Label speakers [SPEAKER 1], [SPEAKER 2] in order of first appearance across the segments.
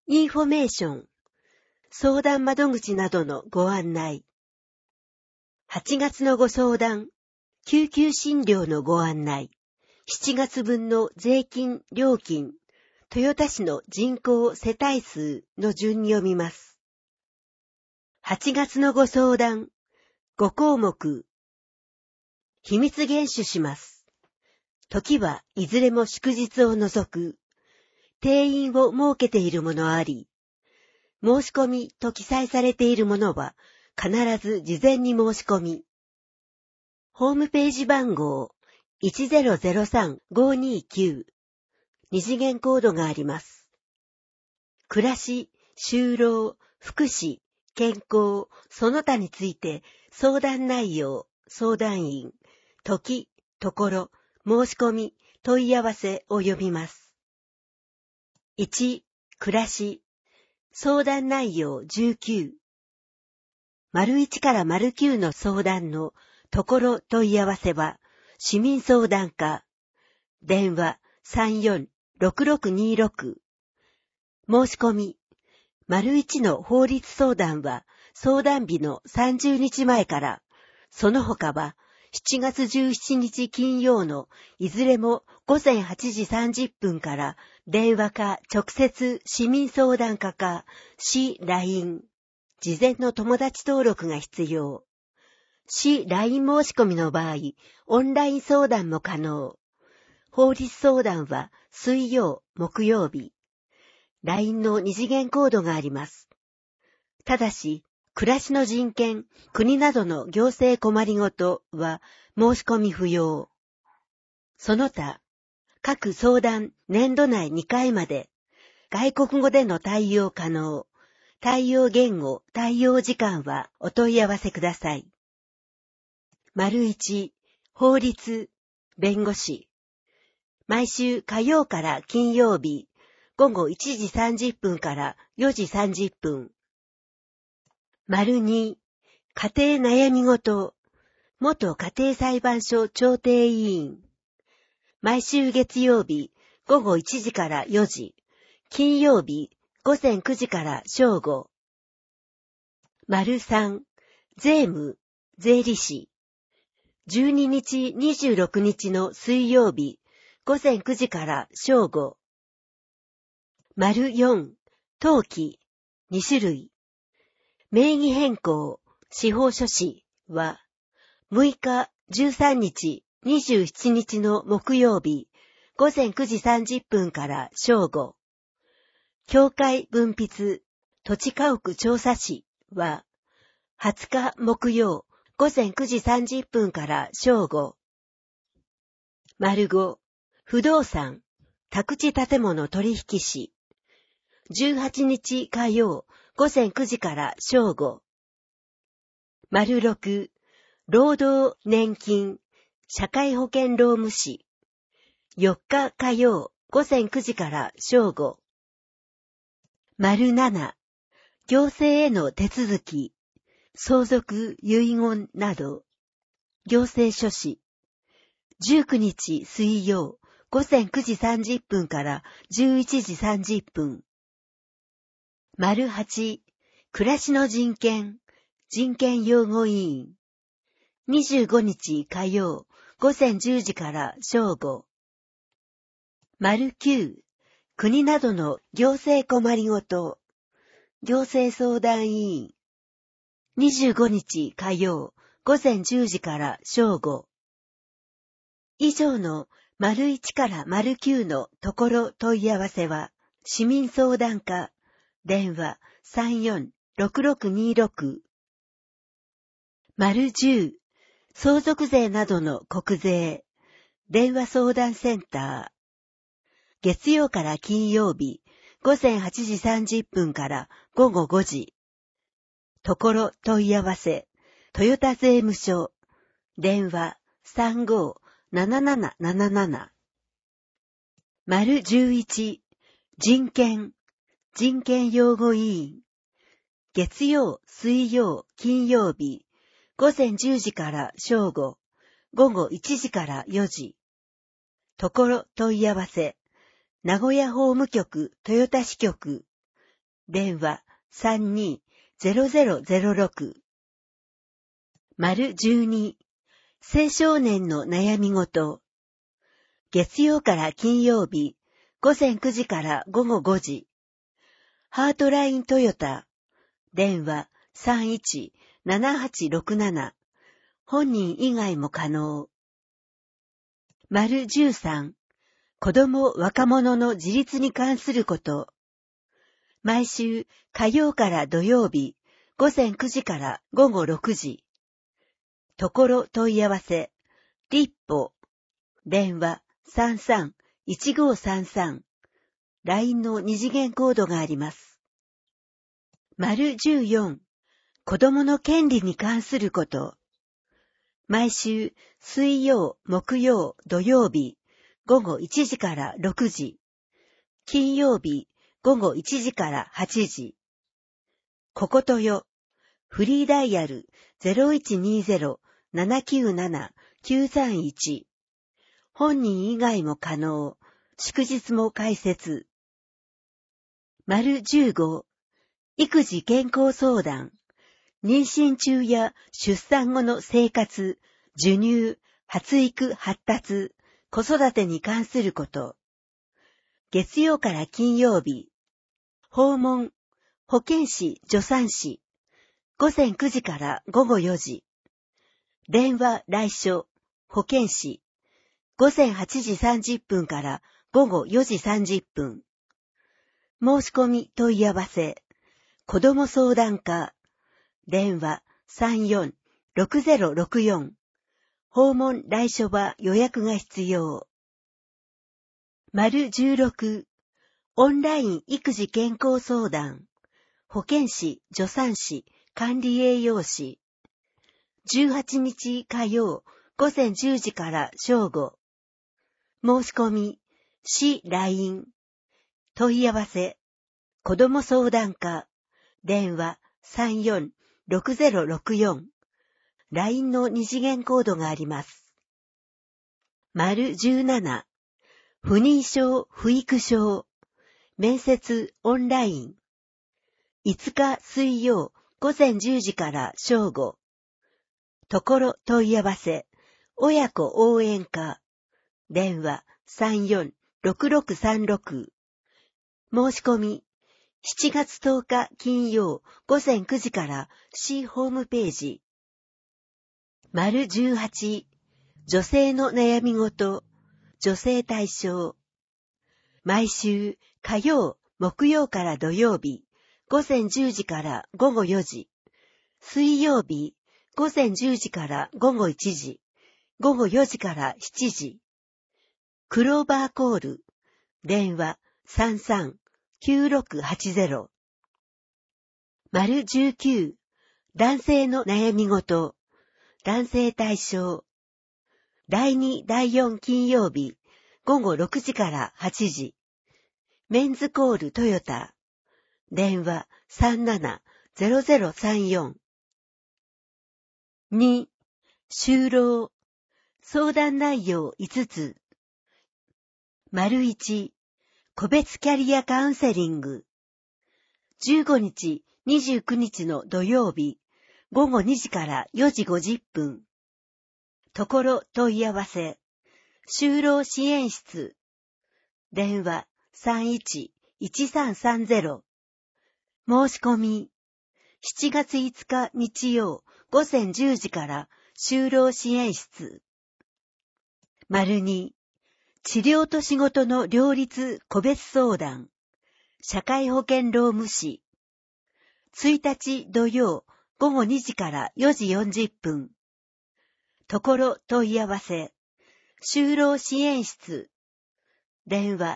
[SPEAKER 1] インフォメーション、相談窓口などのご案内。8月のご相談、救急診療のご案内。7月分の税金、料金、豊田市の人口世帯数の順に読みます。8月のご相談、5項目。秘密厳守します。時はいずれも祝日を除く。定員を設けているものあり、申し込みと記載されているものは必ず事前に申し込み。ホームページ番号 1003-529 二次元コードがあります。暮らし、就労、福祉、健康、その他について相談内容、相談員、時、ところ、申し込み、問い合わせを呼びます。1、暮らし、相談内容19。1から9の相談のところ問い合わせは、市民相談課、電話34-6626。申し込み、1の法律相談は相談日の30日前から、その他は7月17日金曜のいずれも午前8時30分から電話か直接市民相談課か市 LINE、事前の友達登録が必要。市 LINE 申し込みの場合、オンライン相談も可能。法律相談は水曜、木曜日。LINE の二次元コードがあります。ただし、暮らしの人権、国などの行政困りごとは申し込み不要。その他、各相談年度内2回まで、外国語での対応可能。対応言語、対応時間はお問い合わせください。1、法律、弁護士。毎週火曜から金曜日、午後1時30分から4時30分。2、家庭悩み事、元家庭裁判所調停委員。毎週月曜日、午後1時から4時、金曜日、午前9時から正午。3、税務、税理士。12日26日の水曜日、午前9時から正午。4、登記、2種類。名義変更、司法書士は、6日、13日、27日の木曜日、午前9時30分から正午。境界分筆、土地家屋調査士は、20日木曜、午前9時30分から正午。5、不動産、宅地建物取引士。18日火曜、午前9時から正午。6、労働年金、社会保険労務士。4日火曜、午前9時から正午。7、行政への手続き、相続遺言など、行政書士。19日水曜、午前9時30分から11時30分。8、暮らしの人権、人権擁護委員。25日火曜、午前10時から正午。9、国などの行政困りごと、行政相談委員。25日火曜、午前10時から正午。以上の1から9のところ問い合わせは、市民相談課、電話34-6626。10、相続税などの国税、電話相談センター。月曜から金曜日、午前8時30分から午後5時。ところ問い合わせ、豊田税務署、電話35-7777。11、人権擁護委員。月曜、水曜、金曜日、午前10時から正午、午後1時から4時。ところ問い合わせ、名古屋法務局豊田支局、 電話 32-0006。12、青少年の悩み事。月曜から金曜日、午前9時から午後5時。ハートライントヨタ。電話 31-7867。本人以外も可能。13、子供・若者の自立に関すること。毎週火曜から土曜日、午前9時から午後6時。ところ問い合わせ、立歩。電話 33-1533。LINE の二次元コードがあります。14、子供の権利に関すること。毎週水曜、木曜、土曜日、午後1時から6時。金曜日、午後1時から8時。こことよ。フリーダイヤル 0120-797-931。本人以外も可能。祝日も開設。15、育児健康相談。妊娠中や出産後の生活、授乳、発育、発達、子育てに関すること。月曜から金曜日。訪問、保健師、助産師。午前9時から午後4時。電話、来所、保健師。午前8時30分から午後4時30分。申し込み問い合わせ。子ども相談課。電話 34-6064。訪問来所は予約が必要。16、オンライン育児健康相談。保健師、助産師、管理栄養士。18日火曜、午前10時から正午。申し込み、市 LINE。問い合わせ、子ども相談課。電話 34-6064。LINE の二次元コードがあります。17、不妊症、不育症。面接オンライン。5日水曜、午前10時から正午。ところ問い合わせ、親子応援課。電話 34-6636。申し込み、7月10日金曜午前9時から市ホームページ。18、女性の悩み事、女性対象。毎週火曜、木曜から土曜日、午前10時から午後4時。水曜日、午前10時から午後1時。午後4時から7時。クローバーコール。電話 33-9680。19、男性の悩み事。男性対象。第2、第4金曜日、午後6時から8時。メンズコールトヨタ。電話 37-0034。2、就労。相談内容5つ。1、個別キャリアカウンセリング。15日、29日の土曜日、午後2時から4時50分。ところ問い合わせ。就労支援室。電話 31-1330。申し込み。7月5日日曜午前10時から就労支援室。2、治療と仕事の両立個別相談。社会保険労務士。1日土曜午後2時から4時40分。ところ問い合わせ。就労支援室。電話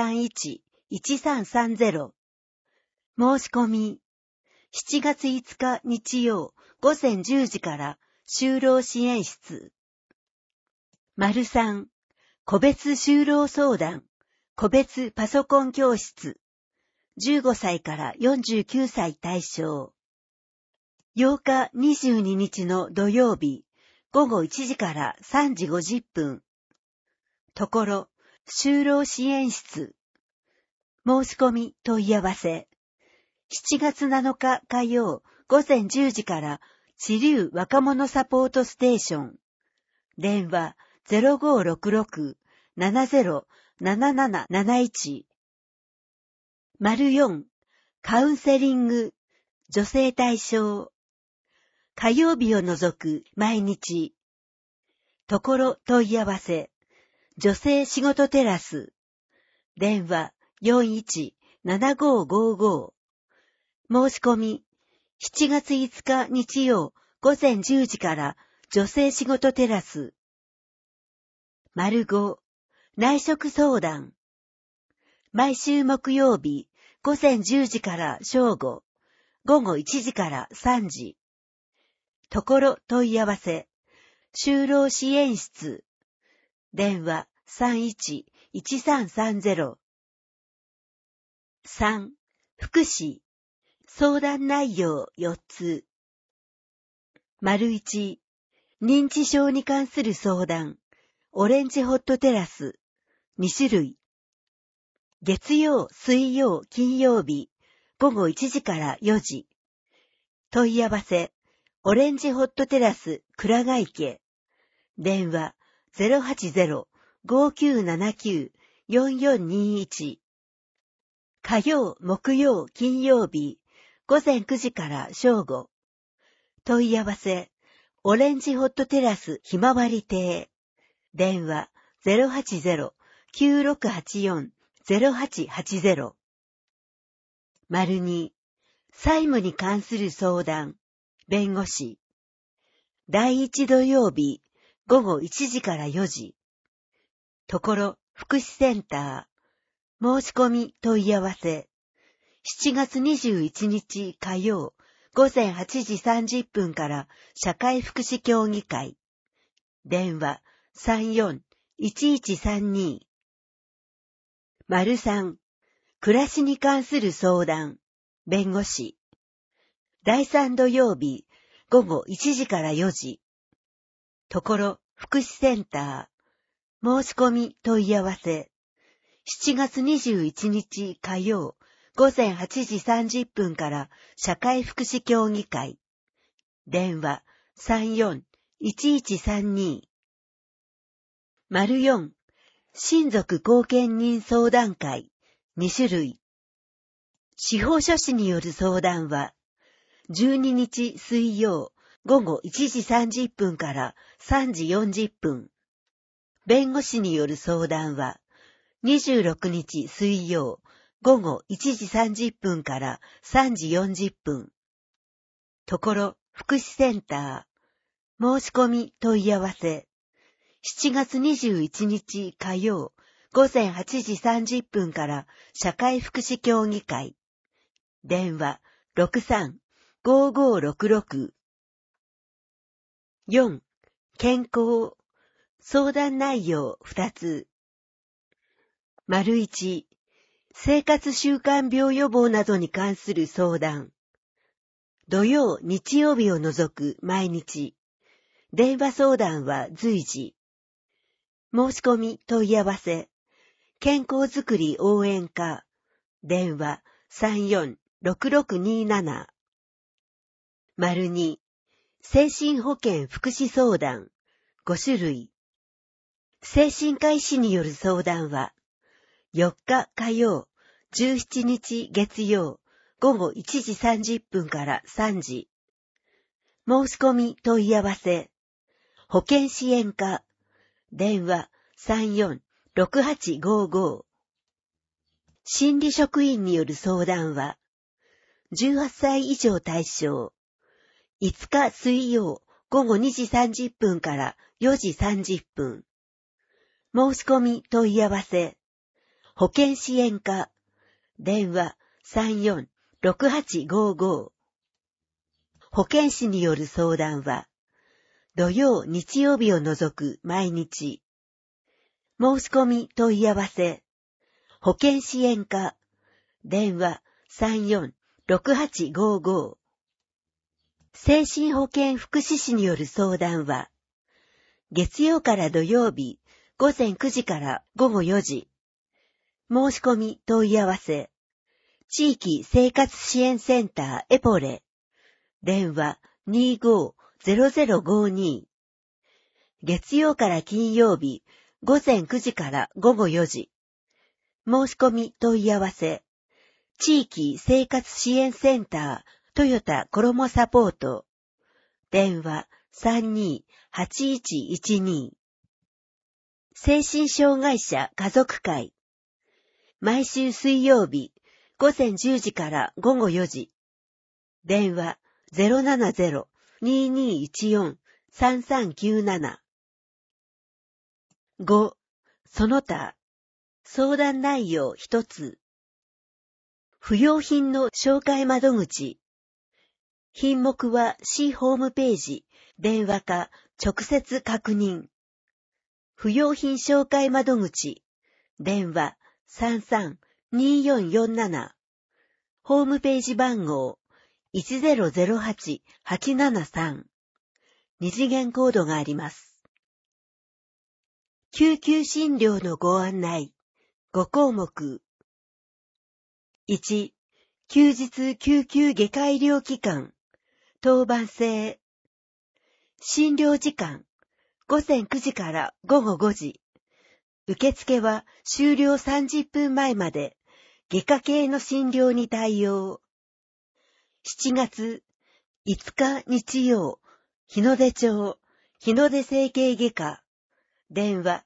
[SPEAKER 1] 31-1330。申し込み。7月5日日曜午前10時から就労支援室。3、個別就労相談。個別パソコン教室。15歳から49歳対象。8日22日の土曜日、午後1時から3時50分。ところ、就労支援室。申し込み問い合わせ。 7月7日火曜午前10時から支流若者サポートステーション。電話 0566-707771。4. カウンセリング、女性対象。火曜日を除く毎日。ところ問い合わせ。女性仕事テラス。電話 417555。申し込み。7月5日日曜午前10時から女性仕事テラス。5. 内職相談。毎週木曜日午前10時から正午、午後1時から3時。ところ問い合わせ。就労支援室。電話 31-1330。3. 福祉。相談内容4つ。1. 認知症に関する相談。オレンジホットテラス。2種類。月曜、水曜、金曜日。午後1時から4時。問い合わせ。オレンジホットテラス、倉ヶ池。電話 080-5979-4421。火曜、木曜、金曜日。午前9時から正午。問い合わせ。オレンジホットテラスひまわり亭。電話 080-9684-0880。2. 債務に関する相談。弁護士。第1土曜日、午後1時から4時。ところ、福祉センター。申し込み問い合わせ。7月21日火曜、午前8時30分から社会福祉協議会。電話 34-1132。3. 暮らしに関する相談。弁護士。第3土曜日、午後1時から4時。ところ、福祉センター。申し込み問い合わせ。7月21日火曜、午前8時30分から社会福祉協議会。電話 34-1132。4. 親族後見人相談会。2種類。司法書士による相談は、12日水曜、午後1時30分から3時40分。弁護士による相談は、26日水曜、午後1時30分から3時40分。ところ、福祉センター。申し込み問い合わせ。7月21日火曜、午前8時30分から社会福祉協議会。電話 63-5566。4. 健康。相談内容2つ。1. 生活習慣病予防などに関する相談。土曜、日曜日を除く毎日。電話相談は随時。申し込み問い合わせ。健康づくり応援課。電話 34-6627。2. 精神保健福祉相談。5種類。精神科医師による相談は、4日火曜、17日月曜、午後1時30分から3時。申し込み問い合わせ。保健支援課。電話 34-6855。心理職員による相談は、18歳以上対象。5日水曜、午後2時30分から4時30分。申し込み問い合わせ。保健支援課。電話 34-6855。保健師による相談は、土曜、日曜日を除く毎日。申し込み問い合わせ。保健支援課。電話 34-6855。精神保健福祉士による相談は、月曜から土曜日、午前9時から午後4時。申し込み問い合わせ。 地域生活支援センターエポレ。電話25-0052。月曜から金曜日、午前9時から午後4時。申し込み問い合わせ。地域生活支援センタートヨタコロモサポート。電話32-8112。精神障害者家族会。毎週水曜日、午前10時から午後4時。電話070-2214-3397。5. その他、相談内容一つ。不用品の紹介窓口。品目は市ホームページ、電話か直接確認。不用品紹介窓口、電話33-2447。ホームページ番号1008-873。二次元コードがあります。救急診療のご案内。5項目。1、休日救急外科医療機関。当番制。診療時間。午前9時から午後5時。受付は終了30分前まで。外科系の診療に対応。7月5日日曜、日の出町、日の出整形外科。電話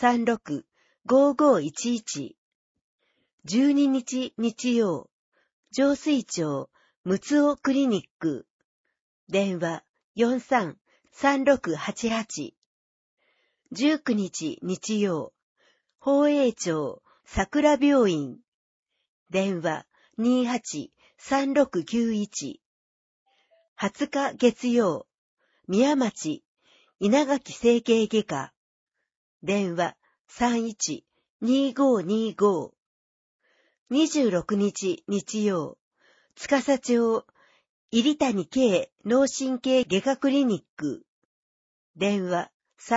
[SPEAKER 1] 36-5511。12日日曜、上水町、むつおクリニック。電話43-3688。19日日曜、宝永町、桜病院。電話28-3691。20日月曜、宮町、稲垣整形外科。電話31-2525。26日日曜、司町、入谷系脳神経外科クリニック。電話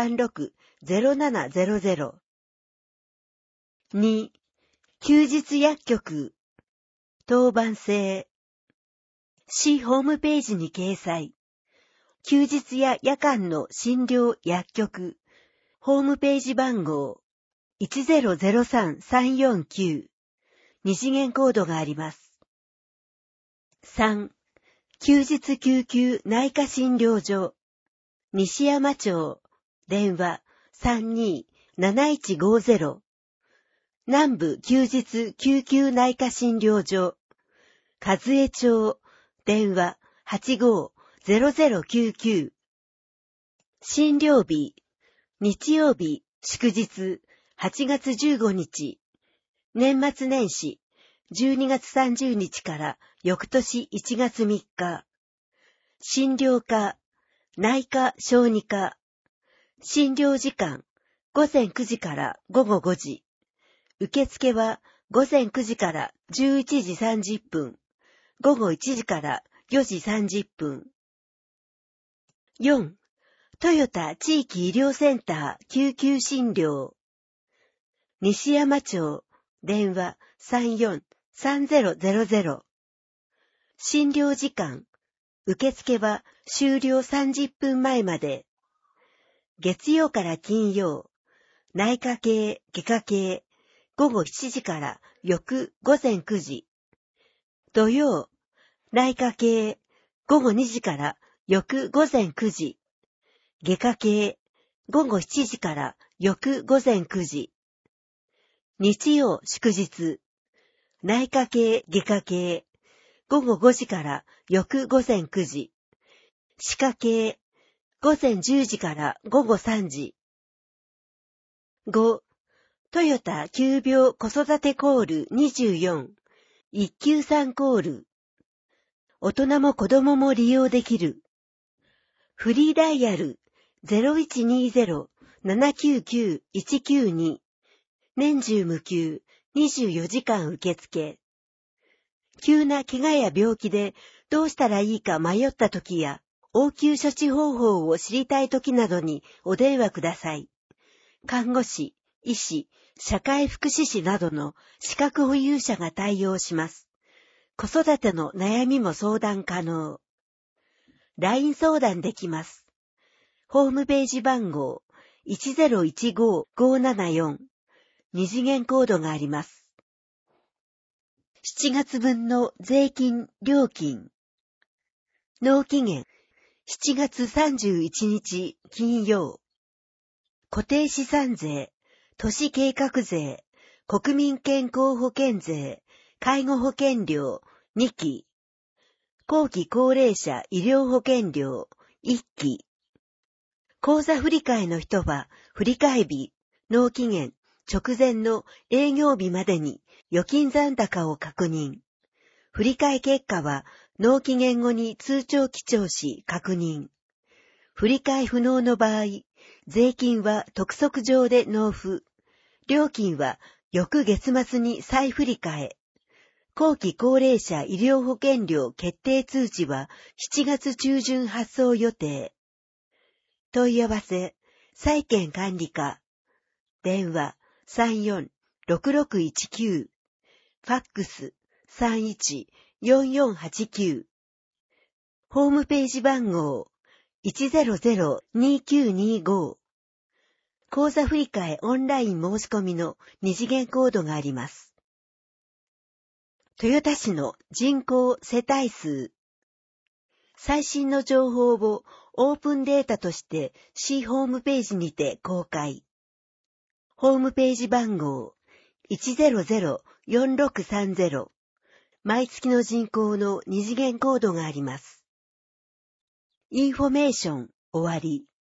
[SPEAKER 1] 36-0700。2、休日薬局。当番制。市ホームページに掲載。休日や夜間の診療薬局。ホームページ番号1003-349。二次元コードがあります。3. 休日救急内科診療所。西山町。電話32-7150。南部休日救急内科診療所。和江町。電話85-0099。診療日。日曜日、祝日、8月15日。年末年始、12月30日から翌年1月3日。診療科、内科小児科。診療時間、午前9時から午後5時。受付は午前9時から11時30分。午後1時から4時30分。4. トヨタ地域医療センター救急診療。西山町。電話34-3000。診療時間。受付は終了30分前まで。月曜から金曜。内科系、外科系。午後7時から翌午前9時。土曜。内科系。午後2時から翌午前9時。外科系。午後7時から翌午前9時。日曜祝日。内科系外科系。午後5時から翌午前9時。歯科系。午前10時から午後3時。5. トヨタ急病子育てコール24。一級3コール。大人も子供も利用できる。フリーダイヤル 0120-799-192。年中無休、24時間受付。急な怪我や病気でどうしたらいいか迷った時や、応急処置方法を知りたい時などにお電話ください。看護師、医師、社会福祉士などの資格保有者が対応します。 子育ての悩みも相談可能。LINE 相談できます。ホームページ番号 1015-574 二次元コードがあります。7月分の税金、料金。納期限7月31日金曜。固定資産税、都市計画税、国民健康保険税、介護保険料2期。後期高齢者医療保険料1期。口座振替の人は振替日、納期限直前の営業日までに預金残高を確認。振替結果は納期限後に通帳記帳し確認。振替不能の場合、税金は督促上で納付。料金は翌月末に再振り替え。後期高齢者医療保険料決定通知は7月中旬発送予定。問い合わせ、債権管理課。電話34-6619。ファックス31-4489。ホームページ番号100-2925。口座振替オンライン申し込みの二次元コードがあります。豊田市の人口世帯数。最新の情報をオープンデータとして市ホームページにて公開。ホームページ番号100-4630。毎月の人口の二次元コードがあります。インフォメーション終わり。